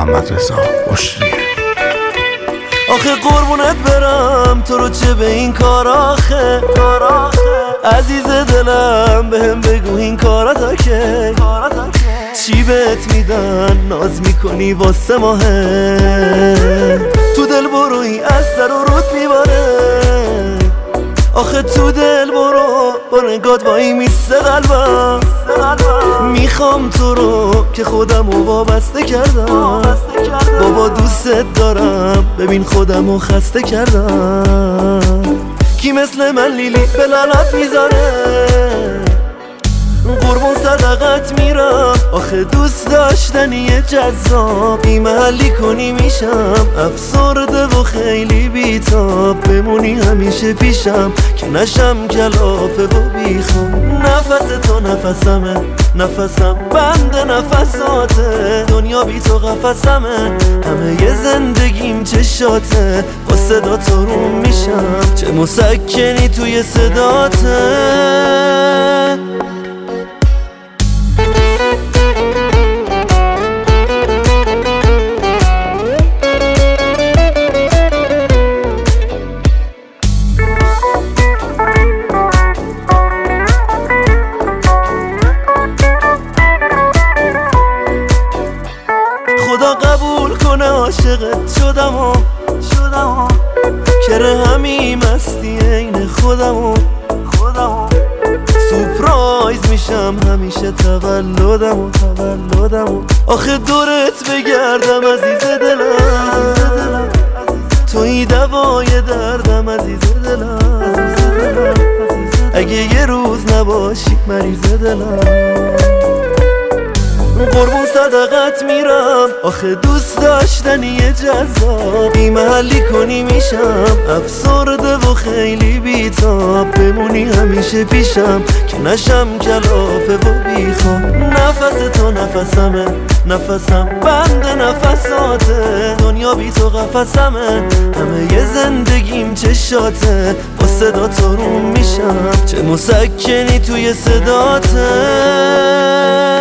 محمد رضا بشریه. آخه قربونت برم تو رو چه به این کار آخه عزیز دلم بهم بگو این کارا که چی بهت میدن ناز میکنی واسه ماهه تو دل بروی از سر و رود میباره آخه تو دل برو با نگات وایی میسته قلبم میخوام تو رو که خودمو وابسته کردم بابا دوستت دارم ببین خودمو خسته کردم کی مثل من لیلی به لعنت میذاره قربون صدقت میرم آخه دوست داشتنی جذاب بی محلی کنی میشم افسرده و خیلی بیتاب بمونی همیشه پیشم که نشم کلافه و بیخوام نفس تو نفسمه نفسم بند نفساته دنیا بی تو قفسمه همه ی زندگیم چشاته با صدا تو روم میشم چه مسکنی توی صداته خدا قبول کنه عاشقت شدم کره همین مستی عین خودم سورپرایز میشم همیشه تولدم آخه دورت بگردم عزیز دلم توی دوای دردم عزیز دلم اگه یه روز نباشی مریض دلم قربون صدقت میرم آخه دوست داشتنی جذاب بی محلی کنی میشم افسرده و خیلی بیتاب بمونی همیشه پیشم که نشم کلافه و بیخوام نفس تو نفسمه نفسم بند نفساته دنیا بی تو قفسمه همه ی زندگیم چشاته با صدا تو روم میشم چه مسکنی توی صداته